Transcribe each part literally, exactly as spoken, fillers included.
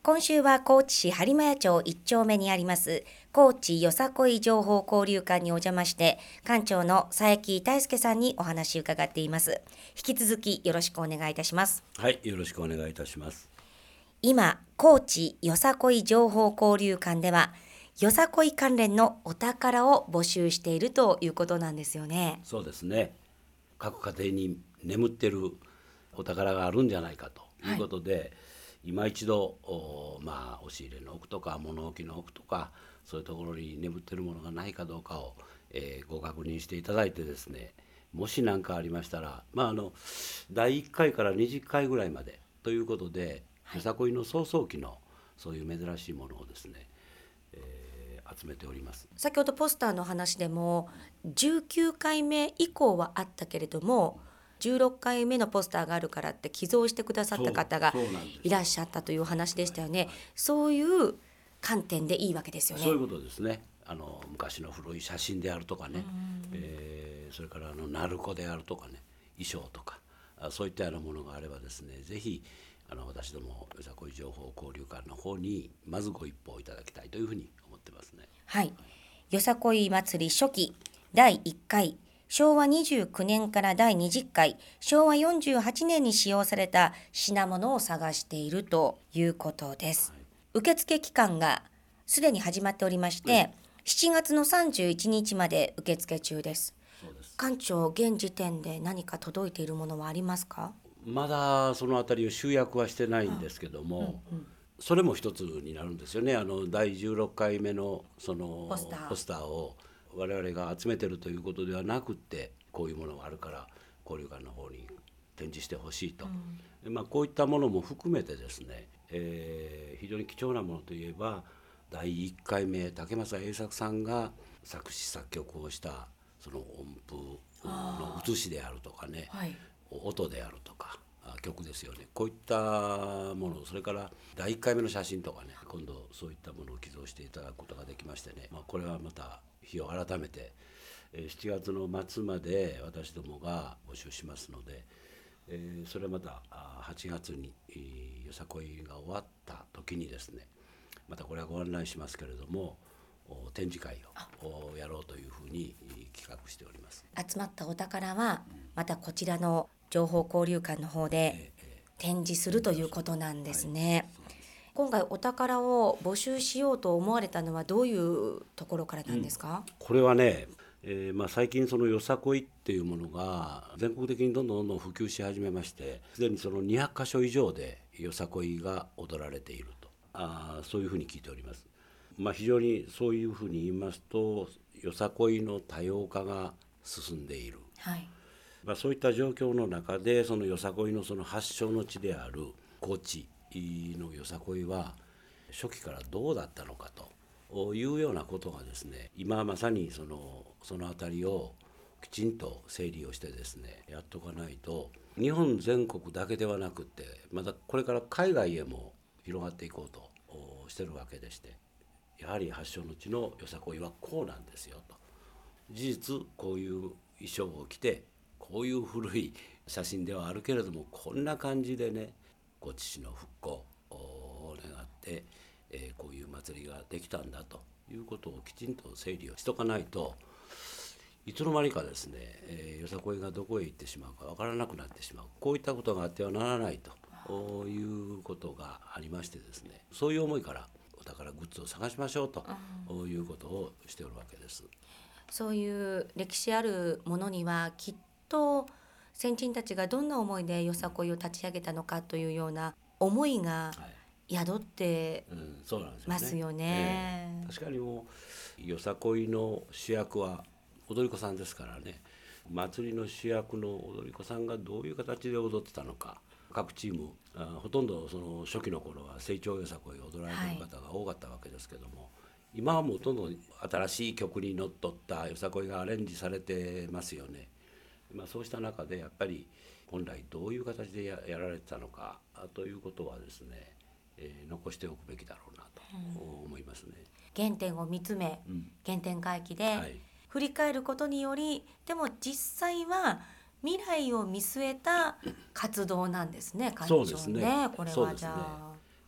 今週は高知市播磨屋町いっ丁目にあります高知よさこい情報交流館にお邪魔して館長の佐伯大輔さんにお話を伺っています。引き続きよろしくお願いいたします。 はい、よろしくお願いいたします。 今高知よさこい情報交流館ではよさこい関連のお宝を募集しているということなんですよね。 そうですね、各家庭に眠ってるお宝があるんじゃないかということで、はい、今一度お、まあ、押し入れの奥とか物置の奥とかそういうところに眠ってるものがないかどうかを、えー、ご確認していただいてですね、もし何かありましたら、まあ、あのだいいっかいからにじゅっかいぐらいまでということで、はい、よさこいの創創期のそういう珍しいものをですね、えー、集めております。 先ほどポスターの話でもじゅうきゅうかいめ以降はあったけれどもじゅうろっかいめのポスターがあるからって寄贈してくださった方がいらっしゃったというお話でしたよね。そういう観点でいいわけですよね。 そういうことですね。あの昔の古い写真であるとかね、えー、それからあの鳴子であるとかね、衣装とかそういったようなものがあればですね、ぜひあの私どもよさこい情報交流館の方にまずご一報いただきたいというふうに思ってますね。 はい、よさこい祭り初期だいいっかい、しょうわにじゅうきゅうねんからだいにじゅっかい、しょうわよんじゅうはちねんに使用された品物を探しているということです。はい、受付期間がすでに始まっておりまして、はい、しちがつのさんじゅういちにちまで受付中です。そうです。館長、現時点で何か届いているものはありますか？ まだそのあたりを集約はしてないんですけども、うんうん、それも一つになるんですよね。あのだいじゅうろっかいめのそのポスター、ポスターを我々が集めてるということではなくて、こういうものがあるから交流館の方に展示してほしいと、うん、まあ、こういったものも含めてですね、えー、非常に貴重なものといえばだいいっかいめ竹政栄作さんが作詞作曲をしたその音符の写しであるとかね、はい、音であるとか曲ですよね。こういったもの、それからだいいっかいめの写真とかね、今度そういったものを寄贈していただくことができましてね、まあ、これはまた日を改めてしちがつの末まで私どもが募集しますので、えー、それはまたはちがつによさこいが終わった時にですね、またこれはご案内しますけれども展示会をやろうというふうに企画しております。 集まったお宝はまたこちらの情報交流館の方で展示するということなんですね。今回お宝を募集しようと思われたのはどういうところからなんですか？ うん、これはね、えーまあ、最近そのよさこいっていうものが全国的にどんどんどんどん普及し始めまして、すでにそのにひゃくかしょ以上でよさこいが踊られていると、あそういうふうに聞いております。まあ、非常にそういうふうに言いますと、よさこいの多様化が進んでいる、はい、まあ、そういった状況の中でそのよさこいのその発祥の地である高知のよさこいは初期からどうだったのかというようなことがですね、今まさにそのそのあたりをきちんと整理をしてですねやっとかないと、日本全国だけではなくてまたこれから海外へも広がっていこうとしてるわけでして、やはり発祥の地のよさこいはこうなんですよと、事実こういう衣装を着てこういう古い写真ではあるけれどもこんな感じでね、高知市の復興を願って、えー、こういう祭りができたんだということをきちんと整理をしとかないと、いつの間にかですね、えー、よさこいがどこへ行ってしまうかわからなくなってしまう、こういったことがあってはならないということがありましてですね、そういう思いからお宝グッズを探しましょうということをしておるわけです。 そういう歴史あるものにはきっと先人たちがどんな思いでよさこいを立ち上げたのかというような思いが宿ってますよね。 確かにもうよさこいの主役は踊り子さんですからね、祭りの主役の踊り子さんがどういう形で踊ってたのか、各チームあほとんどその初期の頃は成長よさこいを踊られている方が多かったわけですけども、はい、今はもうほとんど新しい曲にのっとったよさこいがアレンジされてますよね。まあ、そうした中でやっぱり本来どういう形で や, やられてたのかということはですね、えー、残しておくべきだろうなと思いますね。 うん、原点を見つめ、うん、原点回帰で振り返ることにより、でも実際は未来を見据えた活動なんですね、館長ね。 そうですね。 これはじゃあ、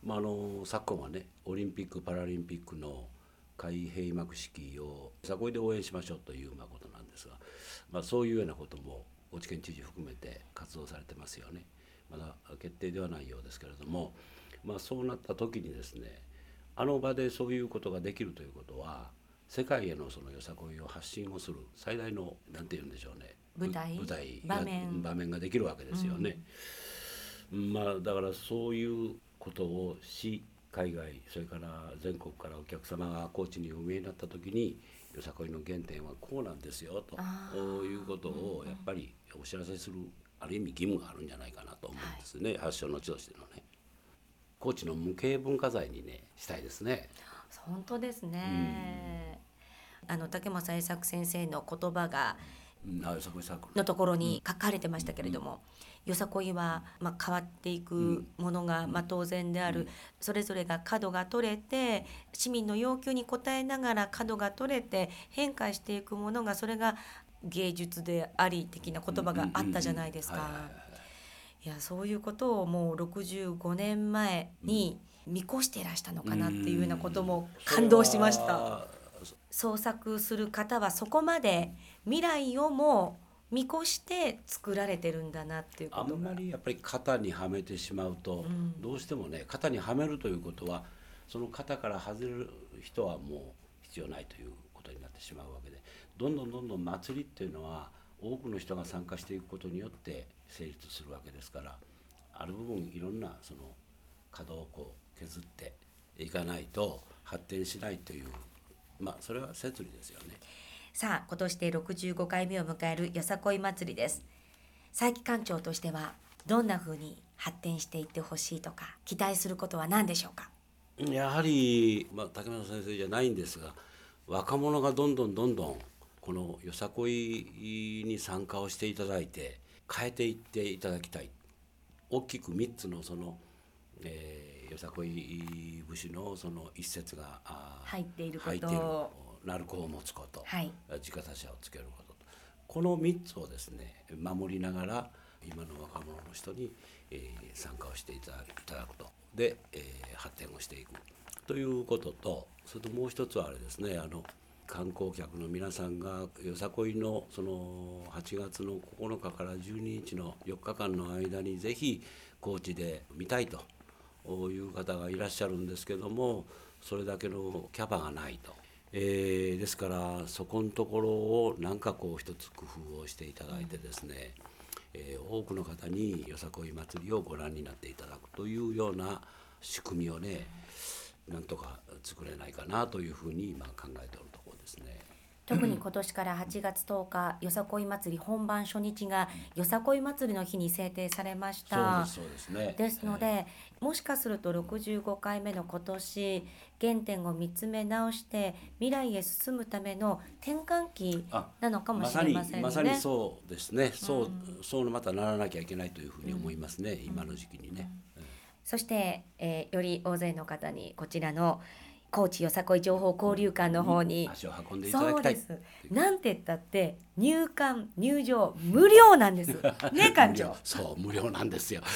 まあ、あの昨今はねオリンピック・パラリンピックの開閉幕式をよさこいで応援しましょうというまあことなんですが、まあ、そういうようなことも高知県知事含めて活動されてますよね。まだ決定ではないようですけれども、まあ、そうなった時にですね、あの場でそういうことができるということは世界へのそのよさこいを発信をする最大の何て言うんでしょうね、 舞台舞台場面場面ができるわけですよね。うん、まあだからそういうことをし、海外それから全国からお客様が高知にお見えになった時によさこいの原点はこうなんですよということをやっぱりお知らせする、ある意味義務があるんじゃないかなと思うんですね、はい、発祥の地としてのね高知の無形文化財にねしたいですね。 本当ですね、うん、あの竹正栄作先生の言葉がのところに書かれてましたけれども、うん、よさこいは、まあ、変わっていくものが、まあ、当然である、うん、それぞれが角が取れて市民の要求に応えながら角が取れて変化していくものが、それが芸術であり的な言葉があったじゃないですか。いや、そういうことをもうろくじゅうごねんまえに見越していらしたのかなっていうようなことも感動しました。創作する方はそこまで未来をも見越して作られてるんだなっていうことが、 あんまりやっぱり型にはめてしまうと、うん、どうしてもね型にはめるということはその型から外れる人はもう必要ないということになってしまうわけで、どんどんどんどん祭りっていうのは多くの人が参加していくことによって成立するわけですから、ある部分いろんなその角をこう削っていかないと発展しないという、まあそれは摂理ですよね。 さあ、今年でろくじゅうごかいめを迎えるよさこい祭りです。佐伯館長としてはどんなふうに発展していってほしいとか期待することは何でしょうか。 やはり、まあ、竹村先生じゃないんですが、若者がどんどんどんどんこのよさこいに参加をしていただいて変えていっていただきたい。大きくみっつのその、えー、よさこい節のその一節が入っていること、 入っている鳴子を持つこと、 はい、 地方車をつけること、このみっつをですね守りながら今の若者の人に、えー、参加をしていただく、いただくとで、えー、発展をしていくということと、それともう一つはあれですね、あの観光客の皆さんがよさこいのそのはちがつのここのかからじゅうににちのよっかかんの間にぜひ高知で見たいという方がいらっしゃるんですけども、それだけのキャパがないと、えー、ですからそこのところを何かこう一つ工夫をしていただいてですね、えー、多くの方によさこい祭りをご覧になっていただくというような仕組みをね、なんとか作れないかなというふうに今考えておるところですね。 特に今年からはちがつとおかよさこい祭り本番初日がよさこい祭りの日に制定されました。 そうです、そうですね。 ですので、えー、もしかするとろくじゅうごかいめの今年原点を見つめ直して未来へ進むための転換期なのかもしれませんね。 まさに、まさにそうですね。そう、うん、そうまたならなきゃいけないというふうに思いますね、うん、今の時期にね、うんうん、 そして、えー、より大勢の方にこちらの高知よさこい情報交流館の方に足を運んでいただきたい。 そうです。なんて言ったって入館入場無料なんですね、館長。 そう、無料なんですよ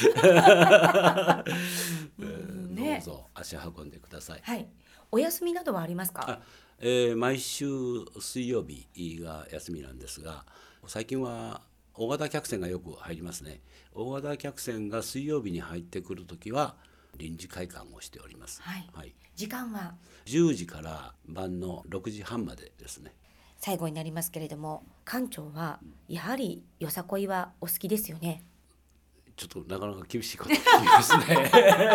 ね、どうぞ足を運んでください。 はい。お休みなどはありますか。 あ、えー、毎週水曜日が休みなんですが、最近は大型客船がよく入りますね。大型客船が水曜日に入ってくるときは臨時開館をしております。 はい。はい、時間はじゅうじから晩のろくじはんまでですね。 最後になりますけれども、館長はやはりよさこいはお好きですよね。 ちょっとなかなか厳しいこと言いますね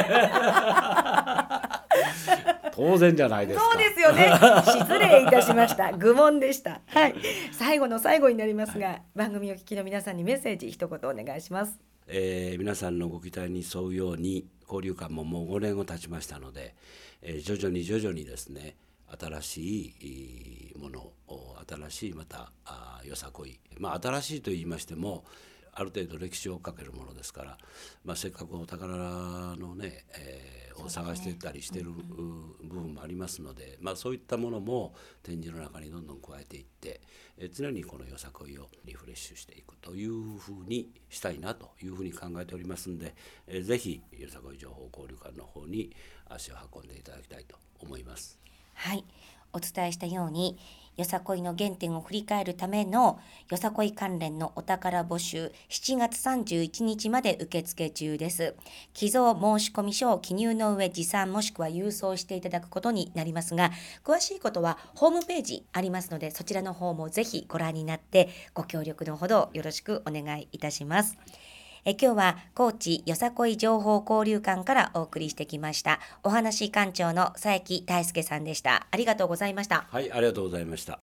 当然じゃないですか。 そうですよね。失礼いたしました。愚問でした。はい。最後の最後になりますが、はい、番組を聞きの皆さんにメッセージ一言お願いします。 えー、皆さんのご期待に沿うように交流館ももうごねんを経ちましたので、えー、徐々に徐々にですね新しいものを新しいまたあよさこい、まあ、新しいと言いましてもある程度歴史をかけるものですから、まあ、せっかくお宝のね、えー、を探してたりしてる部分もありますので、まあ、そういったものも展示の中にどんどん加えていって、えー、常にこのよさこいをリフレッシュしていくというふうにしたいなというふうに考えておりますので、えー、ぜひよさこい情報交流館の方に足を運んでいただきたいと思います。 はい、お伝えしたようによさこいの原点を振り返るためのよさこい関連のお宝募集、しちがつさんじゅういちにちまで受付中です。寄贈申込書を記入の上持参もしくは郵送していただくことになりますが、詳しいことはホームページありますので、そちらの方もぜひご覧になってご協力のほどよろしくお願いいたします。え今日は高知よさこい情報交流館からお送りしてきました。お話館長の佐伯大輔さんでした。ありがとうございました。 はい、ありがとうございました。